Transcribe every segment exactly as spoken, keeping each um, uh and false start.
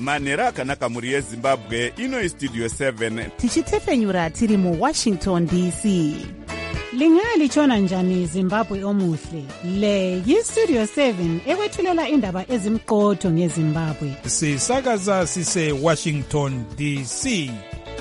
manhero akanaka mhuri yezimbabwe. Ino istudio seven tichitefenyura tiri muwashington D C. Lingalitshona njani Zimbabwe omuhle? Le yistudio seven ekwethulela indaba ezimqotho ngeZimbabwe. Sisakaza sise Washington D C.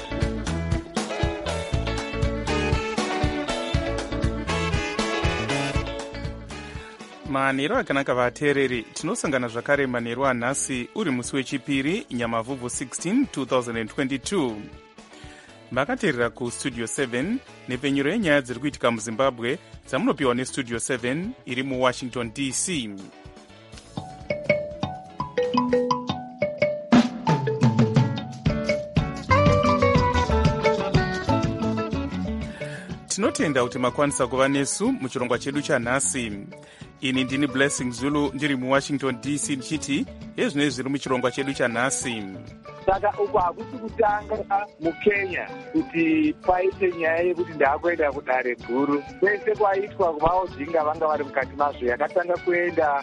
manhero akanaka vateereri, tinosangana zvakare manhero anhasi uri musi wechipiri nyamavhuvhu sixteen twenty twenty-two. makateerera kustudio seven nepfenyuro yenyaya dziri kuitika muzimbabwe dzamunopiwa nestudio seven iri muwashington D C. tinotenda kuti makwanisa kuva nesu muchirongwa chedu chanhasi. Ini ndini Blessing Zulu ndiri muwashington D C ndichiti ezvinezvi zviri muchirongwa chedu chanhasi. Saka uko hakusi kutanga mukenya kuti paite nyaya yekuti ndaakuenda kudare guru. Kwese kwaitwa kuvaodzinga vanga vari mukati mazvo yakatanga kuenda.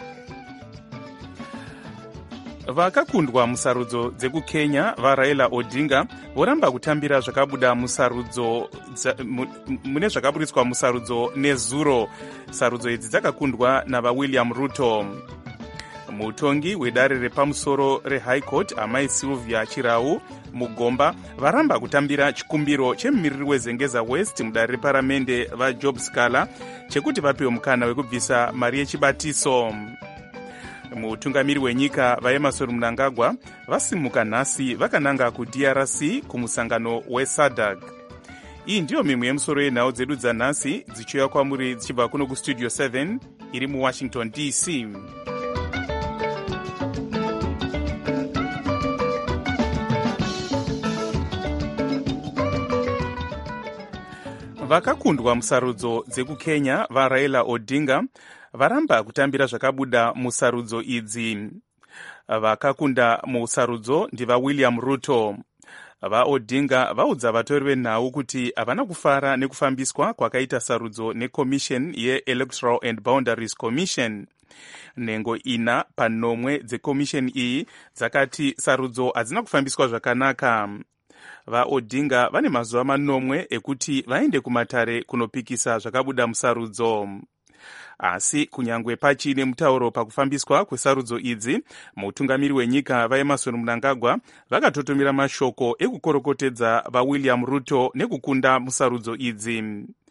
Vakakundwa musarudzo dzekukenya vaRaila Odinga voramba kutambira zvakabuda musarudzo mune zvakaburitswa musarudzo nezuro. Sarudzo idzi dzakakundwa navaWilliam Ruto. Mutongi wedare repamusoro reHigh Court amai Sylvia Chirau Mugomba varamba kutambira chikumbiro chemumiriri wezengeza West mudare reparamende vaJob Scala chekuti vapiwe mukana wekubvisa mari yechibatiso. Mutungamiri wenyika vaEmmerson Mnangagwa vasimuka nhasi vakananga kuD R C kumusangano weSADC. Iyi ndiyo mimwe yemusoro yenhau dzedu dzanhasi dzichiuya kwamuri dzichibva kuno kustudio seven iri muwashington D C. Vakakundwa musarudzo dzekukenya vaRaila Odinga varamba kutambira zvakabuda musarudzo idzi. Vakakunda musarudzo ndivaWilliam Ruto. VaOdinga vaudza vatori venhau kuti havana kufara nekufambiswa kwakaita sarudzo neCommission yeElectoral and Boundaries Commission. Nhengo ina panomwe dzeCommission iyi dzakati sarudzo hadzina kufambiswa zvakanaka. VaOdinga vane mazuva manomwe ekuti vaende kumatare kunopikisa zvakabuda musarudzo. Asi kunyangwe pachine mutauro pakufambiswa kwesarudzo idzi, mutungamiri wenyika vaEmmerson Mnangagwa vakatotomira mashoko ekukorokotedza vaWilliam Ruto nekukunda musarudzo idzi.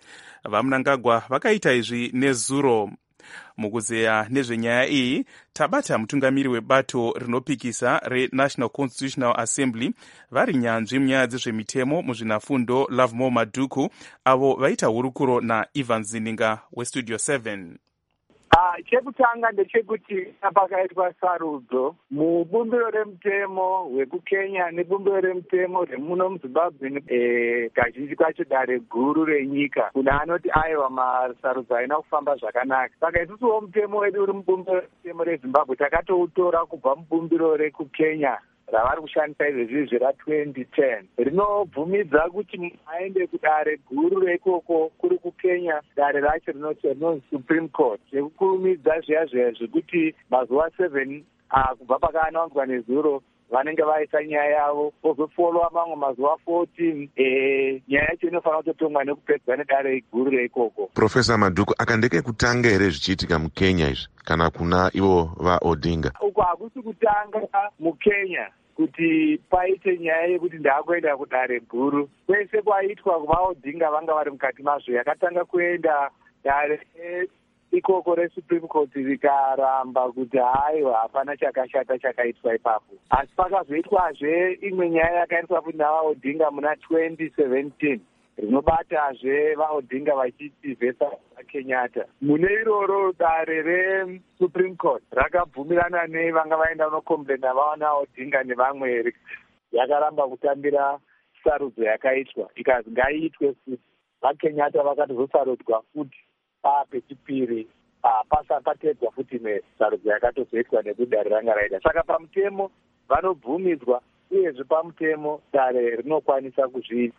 VaMnangagwa vakaita izvi nezuro. Mukuzeya nezvenyaya iyi tabata mutungamiri webato rinopikisa reNational Constitutional Assembly vari nyanzvi munyaya dzezvemitemo muzvinafundo Lovemore Madhuku avo vaita hurukuro naIvan Zininga westudio seven. Ah, chekutanga ndechekuti pakaitwa sarudzo mubumbiro remutemo wekukenya nebumbiro remutemo remuno muZimbabwe eh kazhinji kacho dare guru renyika kuna anoti aiwa masarudzo aina kufamba zvakanaka. Saka isusuwo mutemo wedu uri mubumbiro remutemo reZimbabwe takatoutora kubva mubumbiro rekukenya ravari kushandisa izvezvi ra twenty ten rinobvumidza kuti aende kudare guru reikoko kuri kukenya dare racho rinoti no Supreme Court yekukurumidza zviya zviya zvekuti mazuva seven kubva pakanaunzwa nezuro vanenge vaisa nyaya yavo vozofolowa mamwe mazuva fourteen eh nyaya yacho inofanira kutotongwa nekupedzwa nedare guru reikoko. Professor Madhuku, akandeke kutanga here zvichiitika mukenya izvi kana kuna ivo vaOdinga? Uko hakusi kutanga mukenya kuti paite nyaya yekuti ndaakuenda kudare guru. Kwese kwaitwa kuvaOdinga vanga vari mukati mazvo yakatanga kuenda dare ikoko reSupreme Court rikaramba kuti haiwa hapana chakashata chakaitwa ipapo. Asi pakazoitwazve imwe nyaya yakaitwa kuti navaOdinga muna twenty seventeen rinobatazve vaOdinga vachiti vhesa Kenyatta. Mune iroro dare reSupreme Court rakabvumirana nevanga vaenda unokomplena vaona Odinga nevamwe yakaramba kutambira sarudzo yakaitwa ikazi ngaiitwe futi. VaKenyatta vakatozosarudzwa futi pechipiri pasakatedzwa futi nesarudzo yakatozoitwa nekuti dare ranga raita. Saka pamutemo vanobvumidzwa uyezve pamutemo dare rinokwanisa kuzviti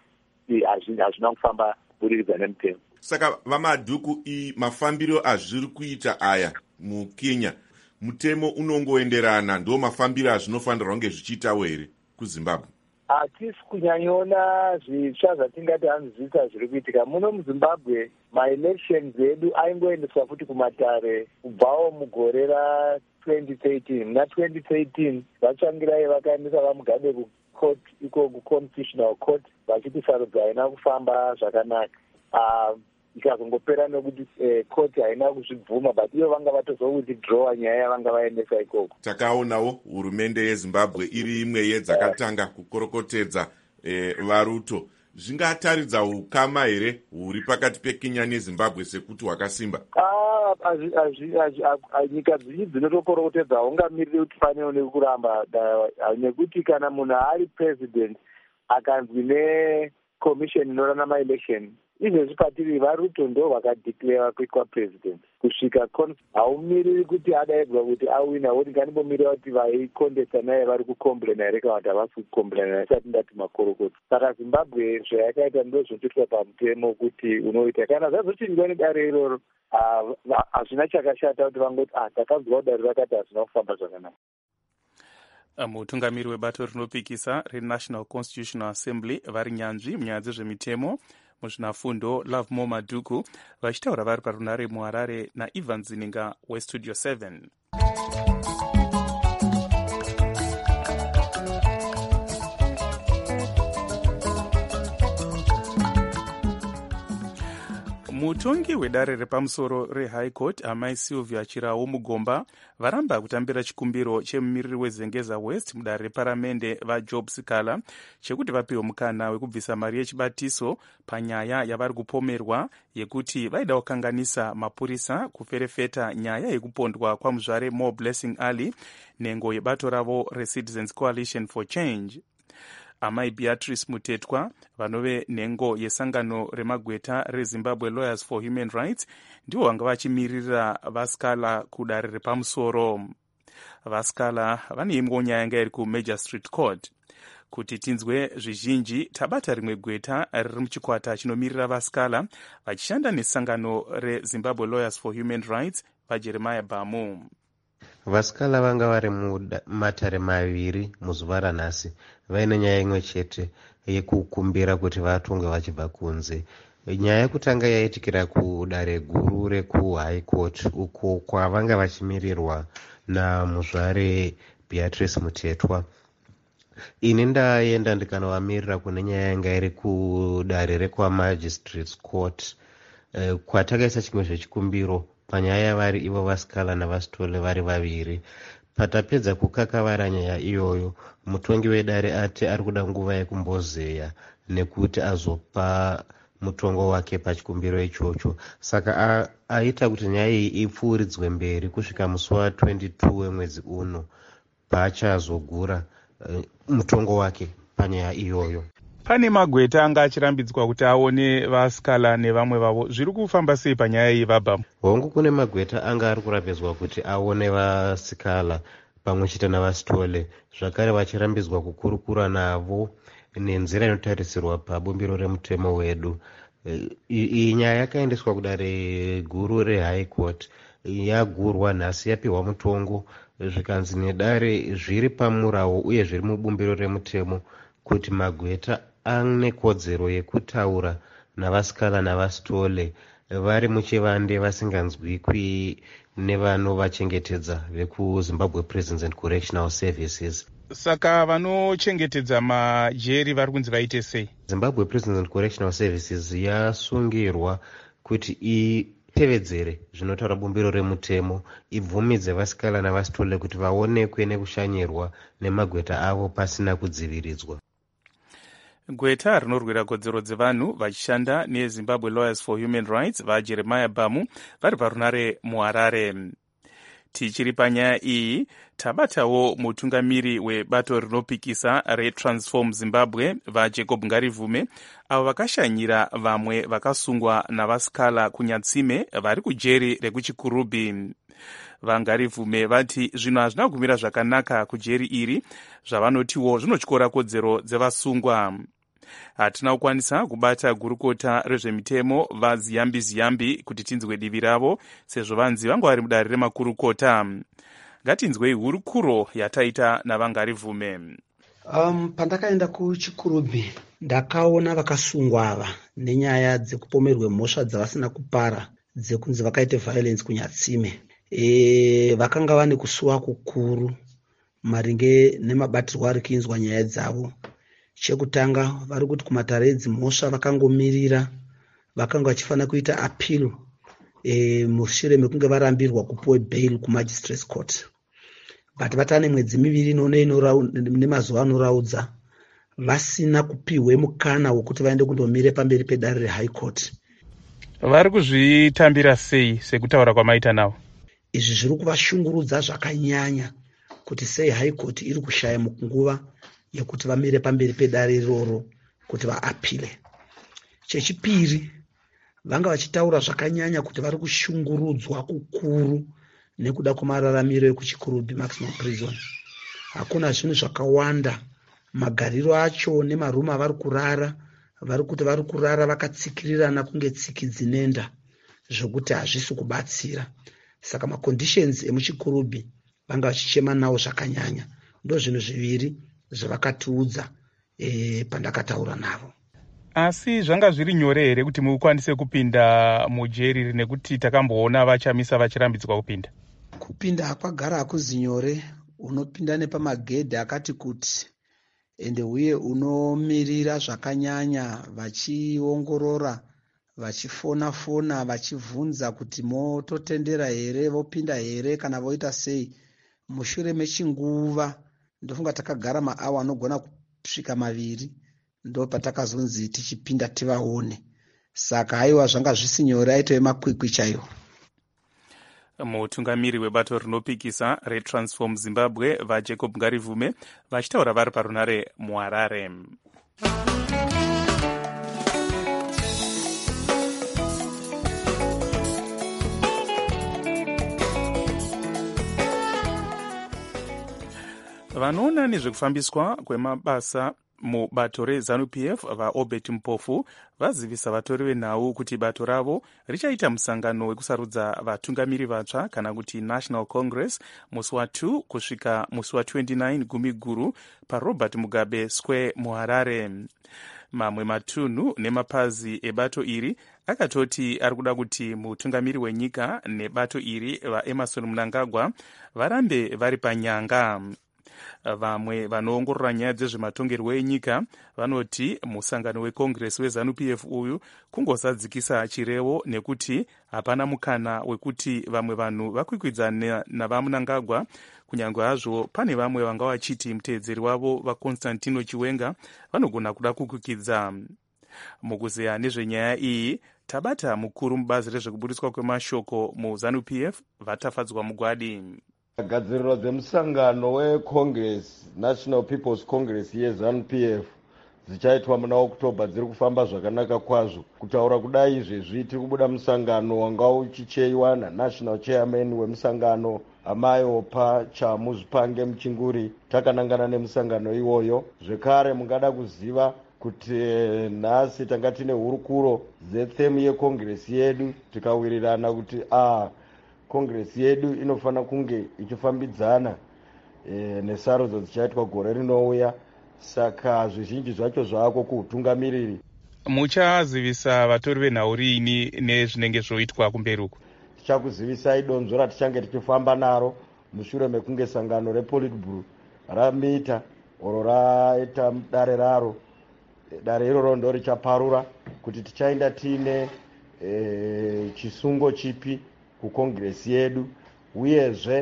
hazvina kufamba kuburikidza nemutemo. Saka vaMadhuku i mafambiro azviri kuita aya mukenya mutemo unongoenderana ndo mafambiro azvinofanirwa kunge zvichiitawo here kuzimbabwe? hatisi kunyanyoona zvitsva zvatingati hanzvisa zviri kuitika muno muzimbabwe. maelections edu aingoendeswa futi kumatare kubvawo mugore ratwenty thirteen. muna twenty thirteen vatsvangirai vakaendesa vamugabe kucourt iko kuconstitutional court vachiti sarudzo haina kufamba zvakanaka, ikazongopera nekuti court haina kuzvibvuma, but iyo vanga vatozowithdrawa nyaya yavanga vaendesa ikoko. Takaonawo hurumende yeZimbabwe iri imwe yedzakatanga kukorokotedza eh, varuto. Zvingataridza ukama here huri pakati peKenya neZimbabwe sekuti hwakasimba? Nyika dzinyi dzinotokorokotedza ungamiriri kuti panewo nekuramba, nekuti kana munhu ari president akanzwi necommission inorana maelection, izvezvi patiri varuto ndo vakadeclare kuitwa president kusvika haumiriri kuti adaedzwa kuti awina, woti nganimbomirira kuti vaikondesa naye vari kucomplaina here kana kuti havasi kucomplaina naye, isati ndati makorokota. Saka Zimbabwe zvayakaita ndo zvinotoitwa pamutemo kuti unoita. Kana zvazochinjwa nedare iroro hazvina chakashata kuti vangoti ah takanzwa dare rakati hazvina kufamba zvakanaka. Mutungamiri webato rinopikisa reNational Constitutional Assembly vari nyanzvi munyaya dzezvemitemo muzvinafundo Love Mo Maduku vachitaura vari parunare muHarare naIvan Zininga weStudio seven. Mutongi wedare repamusoro reHigh Court amai Sylvia Chirao Mugomba varamba kutambira chikumbiro chemumiriri weZengeza West mudare reparamende vaJob Sikala chekuti vapiwe mukana wekubvisa mari yechibatiso panyaya yavari kupomerwa yekuti vaida kukanganisa mapurisa kuferefeta nyaya yekupondwa kwamuzvare Mo Blessing Ali nengo yebato ravo reCitizens Coalition for Change. Amai Beatrice Mutetwa vanove nengo yesangano remagweta reZimbabwe Lawyers for Human Rights ndivo vanga vachimirira Vaskala kudare repamusoro. Vaskala vane imwe nyaya yanga iri kuMajor Street Court. Kuti tinzwe zvizhinji tabata rimwe gweta riri muchikwata chinomirira Vaskala vachishanda nesangano reZimbabwe Lawyers for Human Rights vaJeremiah Bamu. Vaskala vanga vari mumatare maviri muzuva ranhasi vaine nyaya imwe chete yekukumbira kuti vatongwe vachibva kunze. Nyaya yekutanga yaitikira kudare guru rekuHigh Court uko kwavanga vachimirirwa namuzvare Beatrice Mutetwa. Ini ndaenda ndikanovamirira kune nyaya yanga iri kudare rekwaMagistrates Court kwatakaisa chimwe zvechikumbiro panyaya yavari ivo Vaskala naVastole vari vaviri. Patapedza kukakavara nyaya iyoyo, mutongi wedare ati ari kuda nguva yekumbozeya nekuti azopa mutongo wake pachikumbiro ichocho. Saka aita kuti nyaya iyi ipfuuridzwe mberi kusvika musi wa22 wemwedzi uno paachazogura uh, mutongo wake panyaya iyoyo. Pane magweta anga achirambidzwa kuti aone Vaskala nevamwe vavo. Zviri kufamba sei panyaya iyi vabva? Hongu kune magweta anga ari kurapedzwa kuti aone Vaskala pamwe chete naVastole. Zvakare vachirambidzwa kukurukura navo nenzira inotarisirwa pabumbiro remutemo wedu. Iyi nyaya yakaendeswa kudare guru reHigh Court. Yagurwa nhasi yapiwa mutongo zvikanzi nedare zviri pamurawo uye zviri mubumbiro remutemo kuti magweta ane kodzero yekutaura naVaskala naVastole vari muchivande vasinganzwikwi nevanovachengetedza vekuZimbabwe Prisons and Correctional Services. Saka vanochengetedza majeri vari kunzi vaite sei? Zimbabwe Prisons and Correctional Services yasungirwa kuti itevedzere zvinotaura bumbiro remutemo, ibvumidze Vaskala naVastole kuti vaonekwe nekushanyirwa nemagweta avo pasina kudziviridzwa. Gweta rinorwira kodzero dzevanhu vachishanda neZimbabwe Lawyers for Human Rights vaJeremiah Bamu vari parunare muHarare. Tichiri panyaya iyi tabatawo mutungamiri webato rinopikisa reTransform Zimbabwe vaJacob Ngarivume avo vakashanyira vamwe vakasungwa naVaskala kunyatsime vari kujeri rekuchikurubhi. VaNgarivume vati zvinhu hazvina kumira zvakanaka kujeri iri zvavanotiwo zvinotyora kodzero dzevasungwa. Hatina kukwanisa kubata gurukota rezvemitemo vaZiyambi Ziyambi kuti tinzwe divi ravo sezvo vanzi vanga vari mudare remakurukota. ngatinzwei hurukuro yataita navangarivume. Um, pandakaenda kuchikurubhi ndakaona vakasungwa ava nenyaya dzekupomerwe mhosva dzavasina kupara dzekunzi vakaite violence kunyatsime. E, vakanga vane kusuwa kukuru maringe nemabatirwo ari kuinzwa nyaya dzavo. Chekutanga vari kuti kumatare edzimhosva vakangomirira, vakanga vachifanira kuita appeal e, mushure mekunge varambirwa kupuwe bail kumagistrates court. But vatava nemwedzi miviri none nemazuva anoraudza vasina kupiwe mukana wekuti vaende kundomire pamberi pedare rehigh court. Vari kuzvitambira sei sekutaura kwamaita navo? Izvi zviri kuvashungurudza zvakanyanya kuti sei high court iri kushaya nguva yekuti vamire pamberi pedare iroro kuti vaapile. Chechipiri, vanga vachitaura zvakanyanya kuti vari kushungurudzwa kukuru nekuda kwemararamiro ekuchikurubhi maximum prison. Hakuna zvinhu zvakawanda, magariro acho nemarumu avari kurara, vari kuti vari kurara vakatsikirirana kunge tsiki dzinenda, zvokuti hazvisi kubatsira. Saka maconditions emuchikurubhi vanga vachichema nawo zvakanyanya. Ndo zvinhu zviviri zvavakatiudza e, pandakataura navo. Asi zvanga zviri nyore here kuti mukwanise kupinda mujeri nekuti takamboona vachamisa vachirambidzwa kupinda? Kupinda hakwagara hakuzi nyore. Unopinda nepamagedhi akati kuti, ende uye unomirira zvakanyanya vachiongorora, vachifona-fona, vachivhunza kuti mototendera here, vopinda here kana voita sei. Mushure mechinguva ndofunga takagara maawa anogona kusvika maviri, ndo patakazonzi tichipinda tivaone. Saka haiwa zvanga zvisi nyore, aitove makwikwi chaiwo. Mutungamiri webato rinopikisa reTransform Zimbabwe vaJacob Ngarivume vachitaura vari parunare muHarare. Vanoona nezvekufambiswa kwemabasa mubato reZANU P F vaObert Mpofu vazivisa vatori venhau kuti bato ravo richaita musangano wekusarudza vatungamiri vatsva kana kuti National Congress musi wa2 kusvika musi wa29 gumi guru paRobert Mugabe Square muHarare. Mamwe matunhu nemapazi ebato iri akatoti ari kuda kuti mutungamiri wenyika nebato iri vaEmerson Mnangagwa varambe vari panyanga. Vamwe vanoongorora nyaya dzezvematongerwo enyika vanoti musangano weCongress weZANU P F uyu kungosadzikisa chirevo nekuti hapana mukana wekuti vamwe vanhu vakwikwidzana navaMnangagwa, kunyange hazvo pane vamwe vanga vachiti muteedzeri wavo vaConstantino Chiwenga vanogona kuda kukwikidza. Mukuzeya nezvenyaya iyi tabata mukuru mubazi rezvekubudiswa kwemashoko muZANU P F vatafadzwa mugwadi. Gadziriro dzemusangano weCongress, National People's Congress yeZANU P F dzichaitwa muna Oktoba dziri kufamba zvakanaka kwazvo. Kutaura kudai izvezvi tiri kubuda musangano wanga uchicheiwa naNational Chairman wemusangano Amayopa Chamuzvipange Muchinguri. Takanangana nemusangano iwoyo. Zvekare mungada kuziva kuti nhasi tanga tine hurukuro dzethemu yeCongress yedu, tikawirirana kuti ah Congress yedu inofana kunge ichifambidzana e, nesarudzo dzichaitwa gore rinouya. Saka zvizhinji zvacho zvako kuutungamiriri. Muchazivisa vatori venhau riini nezvinenge zvoitwa kumberi uku? Tichakuzivisai donzvo ratichange tichifamba naro mushure mekunge sangano rePolitburo ramita oro raita dare raro. Dare iroro ndo richaparura kuti tichaenda tine e, chisungo chipi kuCongress yedu, uyezve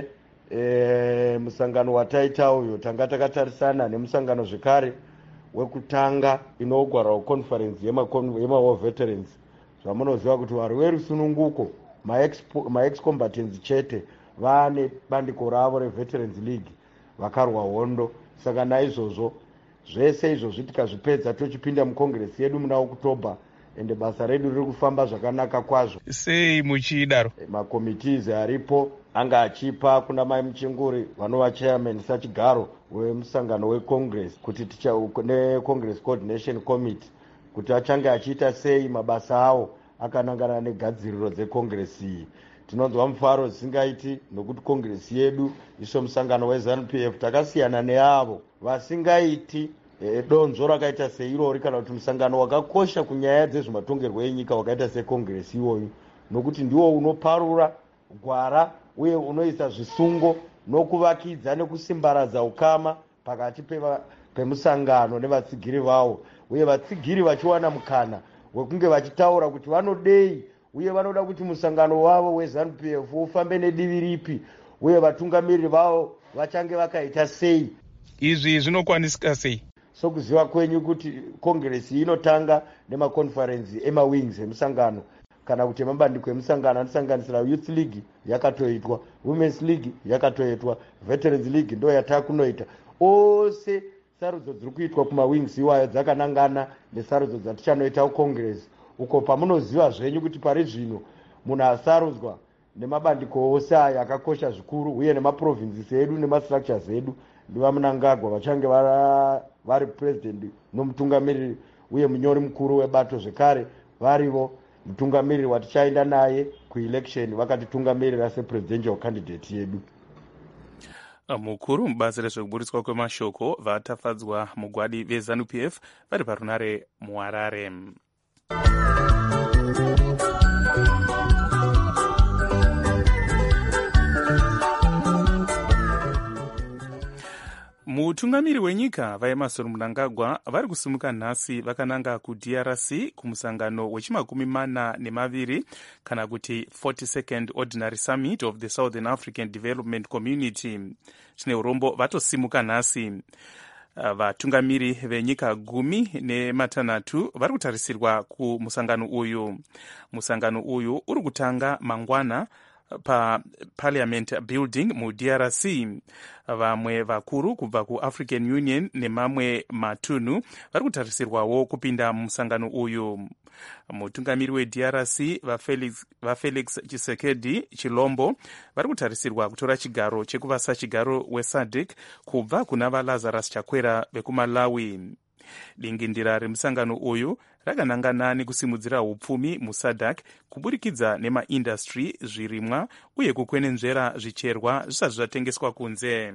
e, musangano wataita uyo tanga takatarisana nemusangano zvekare wekutanga inogwara conference yema veterans. Zvamunoziva kuti vari verusununguko ma-ex-combatants chete vane bandiko ravo reVeterans League vakarwa hondo. Saka naizvozvo zvese izvozvi tikazvipedza tochipinda muCongress yedu muna Oktoba, ende basa redu riri kufamba zvakanaka kwazvo. Sei muchidaro? Makomitizi aripo anga achipa kuna Mai Muchinguri vanova chairman sachigaro wemusangano weCongress kuti ticha neCongress Coordination Committee kuti achange achiita sei mabasa awo akanangana negadziriro dzeCongress iyi. tinonzwa mufaro zisingaiti nokuti kongresi yedu iso musangano weZANU P F takasiyana neavo vasingaiti e, donzvo rakaita seirori kana kuti musangano wakakosha kunyaya dzezvematongerwo enyika wakaita sekongresi iwoyu, nokuti ndiwo unoparura gwara uye unoisa zvisungo nokuvakidza nekusimbaradza ukama pakati pemusangano nevatsigiri vavo, uye vatsigiri vachiwana mukana wekunge vachitaura kuti vanodei uye vanoda kuti musangano wavo weZANU P F ufambe nedivi ripi uye vatungamiriri vavo vachange vakaita sei. Izvi zvinokwanisika sei? Sokuziva kwenyu kuti kongresi inotanga nemakonferensi emawings emusangano kana kuti mabandiko emusangano anosanganisira Youth League yakatoitwa, Women's League yakatoitwa, Veterans League ndo yatakunoita. Ose sarudzo dziri kuitwa kumawings iwayo dzakanangana nesarudzo dzatichanoita kukongresi, uko pamunoziva zvenyu kuti pari zvino munhu asarudzwa nemabandiko ose aya akakosha zvikuru uye nemaprovinces edu nemastructures edu ndiva Mnangagwa vachange vari president nomutungamiriri uye munyori mukuru webato zvekare varivo. Mutungamiriri watichaenda naye kuelection vakatitungamirira sepresidential candidate yedu. Mukuru mubazi rezvekuburitswa kwemashoko vatafadzwa mugwadi veZANU P F vari parunare muHarare. Mutungamiri wenyika vaEmmerson Mnangagwa vari kusumuka nhasi vakananga kuD R C kumusangano wechimakumi mana nemaviri kana kuti forty-second Ordinary Summit of the Southern African Development Community. Chine urombo vatosimuka nhasi. Vatungamiri venyika gumi nematanhatu vari kutarisirwa kumusangano uyu. Musangano uyu uri kutanga mangwana pa Parliament Building muD R C. Vamwe vakuru kubva kuAfrican Union nemamwe matunhu vari kutarisirwawo kupinda musangano uyu. Mutungamiri weD R C vaFelix, vaFelix Tshisekedi Chilombo vari kutarisirwa kutora chigaro chekuvasa chigaro weSADC kubva kuna vaLazarus Chakwera vekuMalawi. Dingindira remusangano uyu rakanangana nekusimudzira upfumi muSADC kuburikidza nemaindastry, zvirimwa uye kukwenenzvera zvicherwa zvisati zvatengeswa kunze.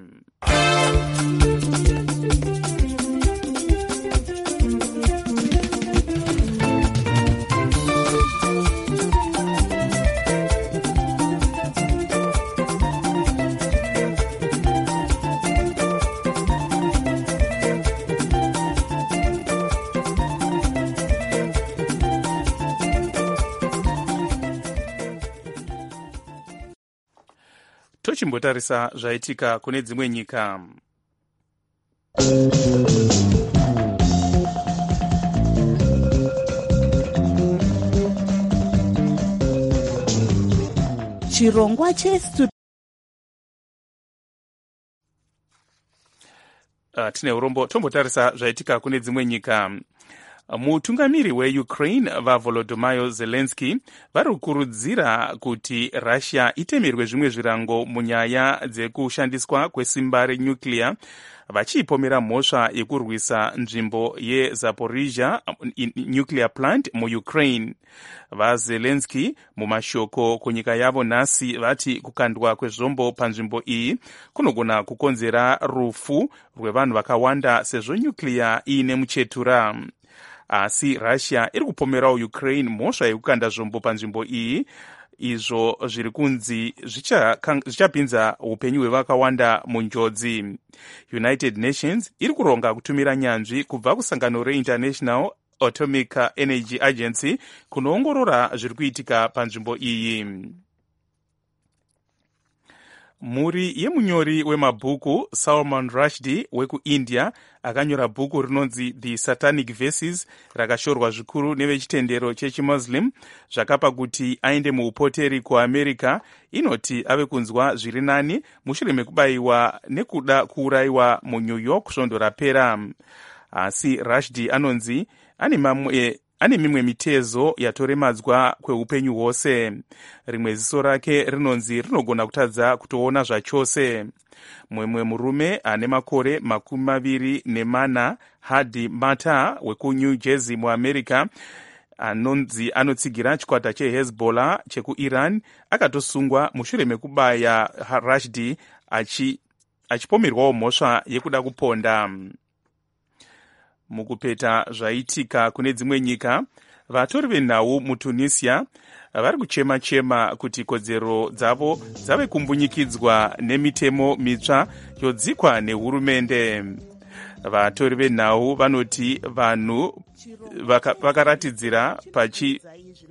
Tochimbotarisa zvaitika kune dzimwe nyika. Chirongwa chestu uh, tine urombo tombotarisa zvaitika kune dzimwe nyika. Mutungamiri weUkraine vaVolodymyr Zelensky vari kukurudzira kuti Russia itemerwe zvimwe zvirango munyaya dzekushandiswa kwesimba renyuclear, vachipomera mhosva yekurwisa nzvimbo yeZaporizhia nuclear plant muUkraine. VaZelensky mumashoko kunyika yavo nhasi vati kukandwa kwezvombo panzvimbo iyi kunogona kukonzera rufu rwevanhu vakawanda sezvo nyuclear iine muchetura. Asi Russia iri kupomerawo Ukraine mhosva yekukanda zvombo panzvimbo iyi, izvo zviri kunzi zvichapinza upenyu hwevakawanda munjodzi. United Nations iri kuronga kutumira nyanzvi kubva kusangano reInternational Atomic Energy Agency kunoongorora zviri kuitika panzvimbo iyi. Mhuri yemunyori wemabhuku Salman Rushdie wekuIndia akanyora bhuku rinonzi The Satanic Verses rakashorwa zvikuru nevechitendero chechimuslim zvakapa kuti aende muupoteri kuAmerica, inoti ave kunzwa zviri nani mushure mekubayiwa nekuda kuurayiwa muNew York svondo rapera. Asi Rushdie anonzi ane mamwe ane mimwe mitezo yatoremadzwa kweupenyu hwose. Rimwe ziso rake rinonzi rinogona kutadza kutoona zvachose. Mumwe murume ane makore makumi maviri nemana, Hadi Matar wekuNew Jersey muAmerica, anonzi anotsigira chikwata chehezbollah chekuiran akatosungwa mushure mekubaya Rushdie achi achipomerwawo mhosva yekuda kuponda. Mukupeta zvaitika kune dzimwe nyika, vatori venhau mutunisia vari kuchema-chema kuti kodzero dzavo dzave kumbunyikidzwa nemitemo mitsva yodzikwa nehurumende. Vatori venhau vanoti vanhu vakaratidzira pachi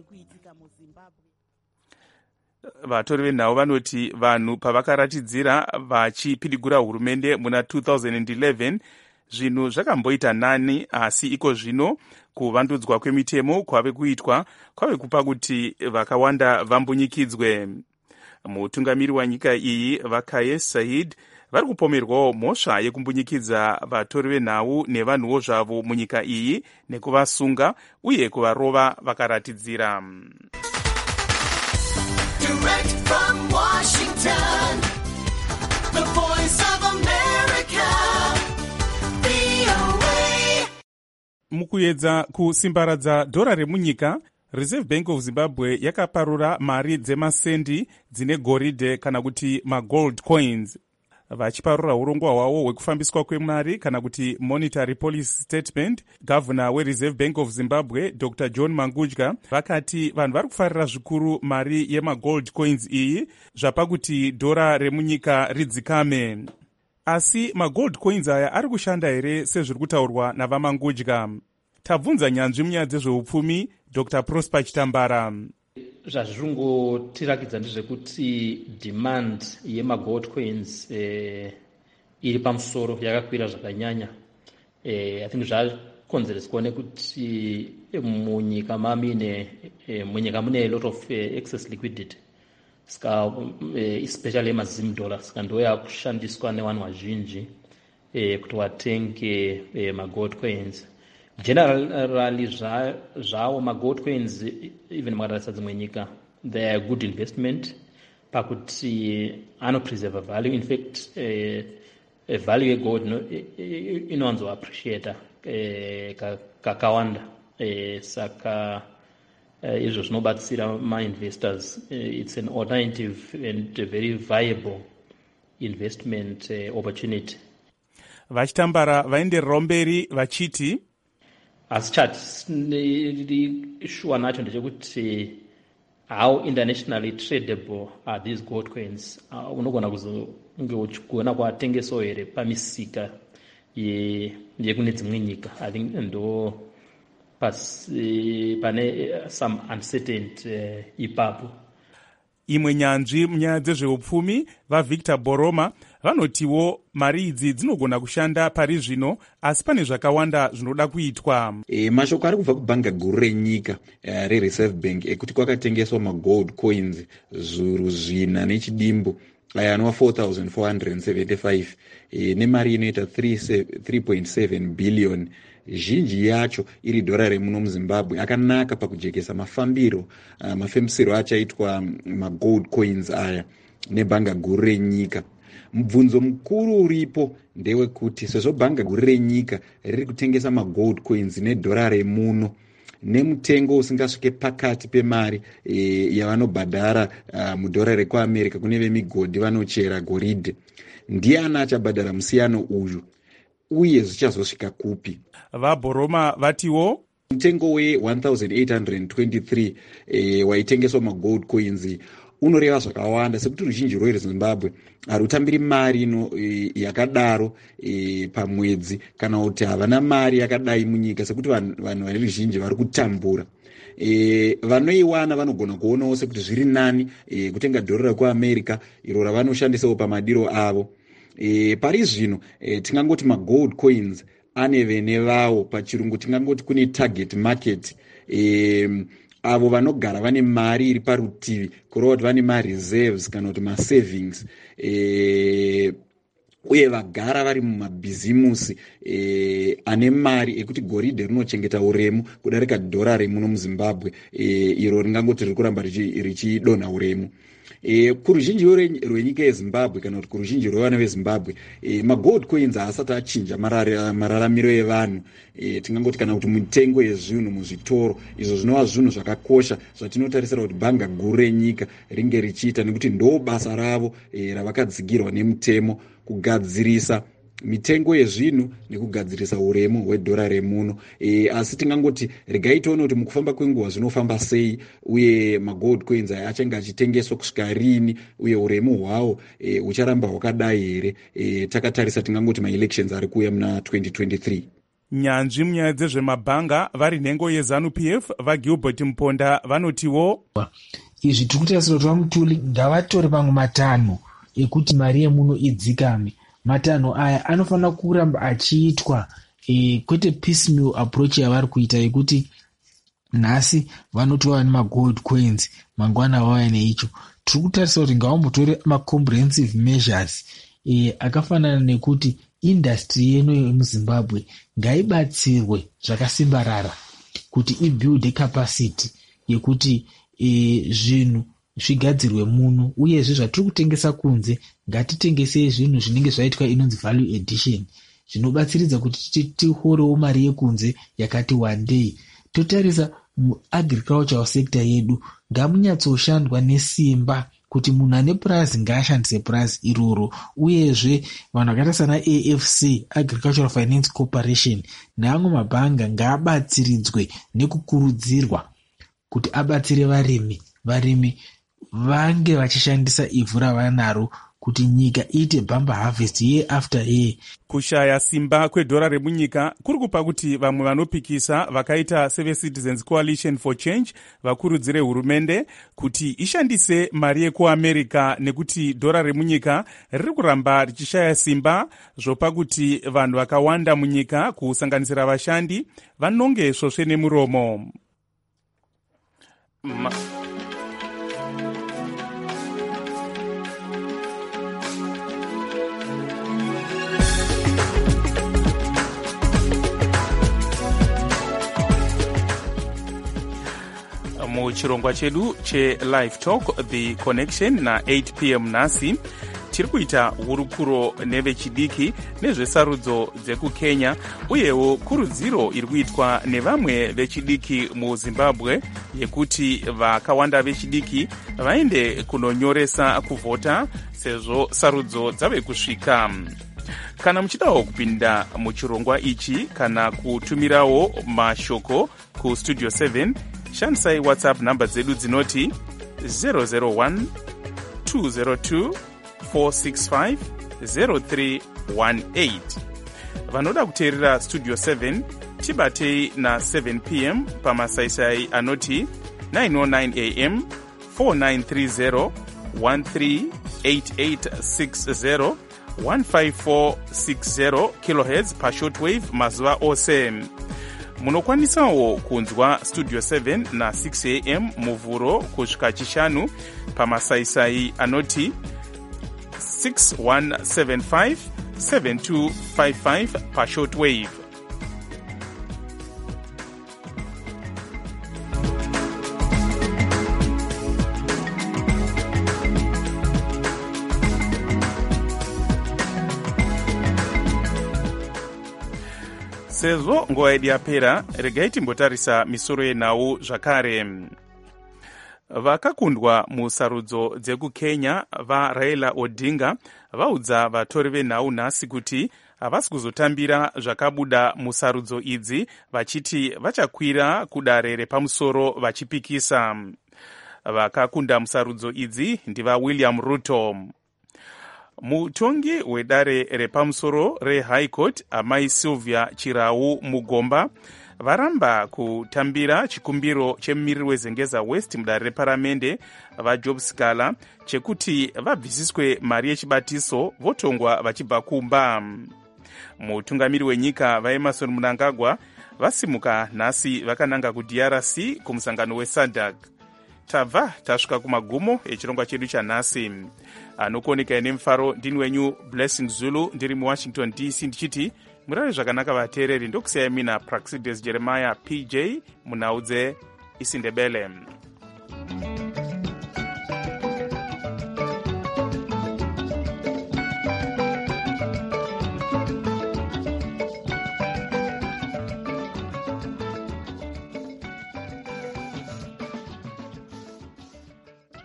vatori venhau vanoti vanhu pavakaratidzira vachipidigura hurumende muna two thousand eleven zvinhu zvakamboita nani, asi iko zvino kuvandudzwa kwemitemo kwave kuitwa kwave kupa kuti vakawanda vambunyikidzwe. Mutungamiri wa nyika iyi Vakais Saied vari kupomerwawo mhosva yekumbunyikidza vatori venhau nevanhuwo zvavo munyika iyi nekuvasunga uye kuvarova vakaratidzira. Direct from Washington, the voice of America, V O A. Mukuedza kusimbaradza dhora remunyika, Reserve Bank of Zimbabwe yakaparura mari dzemasendi dzine goridhe kana kuti magold coins. Vachiparura urongwa hwavo hwekufambiswa kwemari kana kuti monetary policy statement, Governor weReserve Bank of Zimbabwe Doctor John Mangudya vakati vanhu vari kufarira zvikuru mari yemagold coins iyi zvapa kuti dhora remunyika ridzikame. Asi magold coins aya ari kushanda here sezviri kutaurwa navamangudya? Tabvunza nyanzvi munyaya dzezveupfumi Doctor Prosper Chitambara. Zvazvirongotirakidza ndezvekuti demand yemagold coins eh, iri pamusoro yakakwira zvakanyanya. Eh, I think zvakonzereswa nekuti munyika mamine eh, munyika mune a lot of eh, excess liquidity. Ska eh, especially mazim dollars saka ndo yakushandiswa nevanhu vazhinji eh, kuti watenge eh, magold coins. Generally zvawo magold coins even mukatarisa dzimwe nyika they are good investment pakuti anopreserve value. In fact eh, a value yegold no, inowanzo appreciate eh, kakawanda eh, saka eh, izvo zvinobatsira ma-investors. eh, it's an alternative and a very viable investment eh, opportunity. Vachitambara vaendererawo mberi vachiti asi chati shuwa nacho ndechekuti how internationally tradable are these gold coins. Uh, unogona kuzonge uchigona kuatengesawo here pamisika yekune dzimwe nyika. I think ndo pasi pane some uncertainty uh, ipapo. Imwe nyanzvi munyaya dzezveupfumi vaVictor Boroma vanotiwo mari idzi dzinogona kushanda pari zvino, asi pane zvakawanda zvinoda kuitwa. E, mashoko ari kubva kubhanga guru renyika uh, reReserve Bank ekuti kwakatengeswa magold coins zuru zvina nechidimbu aya anova four thousand four hundred seventy-five e, nemari inoita three point seven billion. Zhinji yacho iri dhora remuno muZimbabwe akanaka pakujekesa mafambiro uh, mafembisiro achaitwa magold coins aya nebhanga guru renyika. Mubvunzo mukuru uripo ndewekuti sezvo bhanga guru renyika riri kutengesa magold coins nedhora remuno nemutengo usingasvike pakati pemari e, yavanobhadhara uh, mudhora rekuamerica kune vemigodhi vanochera goridhe, ndiani achabhadhara musiyano uyu uye zvichazosvika kupi? VaBoroma vatiwo mutengo we-eighteen twenty-three eh, waitengeswa magold coins unoreva zvakawanda, sekuti ruzhinji rwezimbabwe harutambiri mari ino e, yakadaro e, pamwedzi kana kuti havana mari yakadai munyika, sekuti vanhu vane ruzhinji vari kutambura. E, vanoiwana vanogona kuonawo sekuti zviri nani e, kutenga dhora rekuamerica iro ravanoshandisawo pamadiro avo. E, pari zvino e, tingangoti magold coins ane vene vavo pachirungu tingangoti kune target market e, avo vanogara vane mari iri parutivi kurova kuti vane mareserves kana kuti masavings e, uye vagara vari mumabhizimusi e, ane mari ekuti goridhe rinochengeta uremu kudarika dhora remuno muzimbabwe e, iro ringangoti riri kuramba richidonha richi uremu. E, kuruzhinji rwenyika yezimbabwe kana kuti kuruzhinji rwevana vezimbabwe e, magold coins haasati achinja mararamiro evanhu. E, tingangoti kana kuti mitengo yezvinhu muzvitoro, izvo zvinova zvinhu zvakakosha zvatinotarisira kuti bhanga guru renyika ringe richiita, nekuti ndo basa ravo e, ravakadzigirwa nemutemo kugadzirisa mitengo yezvinhu nekugadzirisa uremu hwedhora remuno. E, asi tingangoti regai tione kuti mukufamba kwenguva zvinofamba sei, uye magold coins aya achange achitengeswa kusvika rini, uye uremu hwawo e, hucharamba hwakadai here. E, takatarisa tingangoti maelections ari kuuya muna twenty twenty-three. Nyanzvi munyaya dzezvemabhanga vari nhengo yeZANU P F vaGilbert Mponda vanotiwo izvi tiri kutarisira kuti vaMutuli ngavatore mamwe matanho ekuti mari yemuno idzikame. Matanho aya anofanira kuramba achiitwa e, kwete piecemeal approach yavari kuita yekuti nhasi vanoti vava nemagold coins mangwana vauya neicho. Tiri kutarisa kuti ngavambotore macomprehensive measures e, akafanana nekuti industry yeno yemuzimbabwe ngaibatsirwe zvakasimbarara kuti ibuild capacity yekuti e, zvinhu zvigadzirwe muno, uyezve zvatiri kutengesa kunze ngatitengesei zvinhu zvinenge zvaitwa inonzi value addition zvinobatsiridza kuti tihorewo mari yekunze yakati wandei. Totarisa muagricultural sector yedu ngamunyatsoshandwa nesimba kuti munhu ane purazi ngaashandise purazi iroro, uyezve vanhu vakaita sana A F C Agricultural Finance Corporation neamwe mabhanga ngaabatsiridzwe nekukurudzirwa kuti abatsire varimi varimi vange vachishandisa ivhu ravanaro kuti nyika iite bumper harvest year after year. Kushaya simba kwedhora remunyika kuri kupa kuti vamwe vanopikisa vakaita seveCitizens Coalition for Change vakurudzire hurumende kuti ishandise mari yekuAmerica, nekuti dhora remunyika riri kuramba richishaya simba zvopa kuti vanhu vakawanda munyika kusanganisira vashandi vanonge svosve nemuromo. Ma muchirongwa chedu chelive talk the connection na eight p m nhasi tiri kuita hurukuro nevechidiki nezvesarudzo dzekukenya, uyewo kurudziro iri kuitwa nevamwe vechidiki muzimbabwe yekuti vakawanda vechidiki vaende kunonyoresa kuvhota sezvo sarudzo dzave kusvika. Kana muchidawo kupinda muchirongwa ichi kana kutumirawo mashoko kustudio seven, shandisai whatsapp namba dzedu dzinoti zero zero one two zero two four six five zero three one eight. Vanoda kuteerera studio seven tibatei na seven p m pamasaisai anoti nine oh nine a m four nine three zero one three eight eight six zero one five four six zero kilohertz pashortwave mazuva ose. Munokwanisawo kunzwa studio seven na six a m muvhuro kusvika chishanu pamasaisai anoti six one seven five seven two five five pashortwave. Sezvo nguva yedu yapera, regai timbotarisa misoro yenhau zvakare. Vakakundwa musarudzo dzekukenya vaRaila Odinga vaudza vatori venhau nhasi kuti havasi kuzotambira zvakabuda musarudzo idzi, vachiti vachakwira kudare repamusoro vachipikisa. Vakakunda musarudzo idzi ndiva William Ruto. Mutongi wedare repamusoro reHigh Court amai Sylvia Chirau Mugomba varamba kutambira chikumbiro chemumiriri wezengeza West mudare reparamende vaJob Sikala chekuti vabvisiswe mari yechibatiso votongwa vachibva kumba. Mutungamiri wenyika vaEmmerson Mnangagwa vasimuka nhasi vakananga kuD R C kumusangano weSADC. tabva tasvika kumagumo echirongwa chedu chanhasi. Anokuoneka ine mufaro ndini wenyu Blessing Zulu ndiri muwashington D C ndichiti murare zvakanaka vateereri. Ndokusiyai mina Praxides Jeremiah P J munaudze isindebele.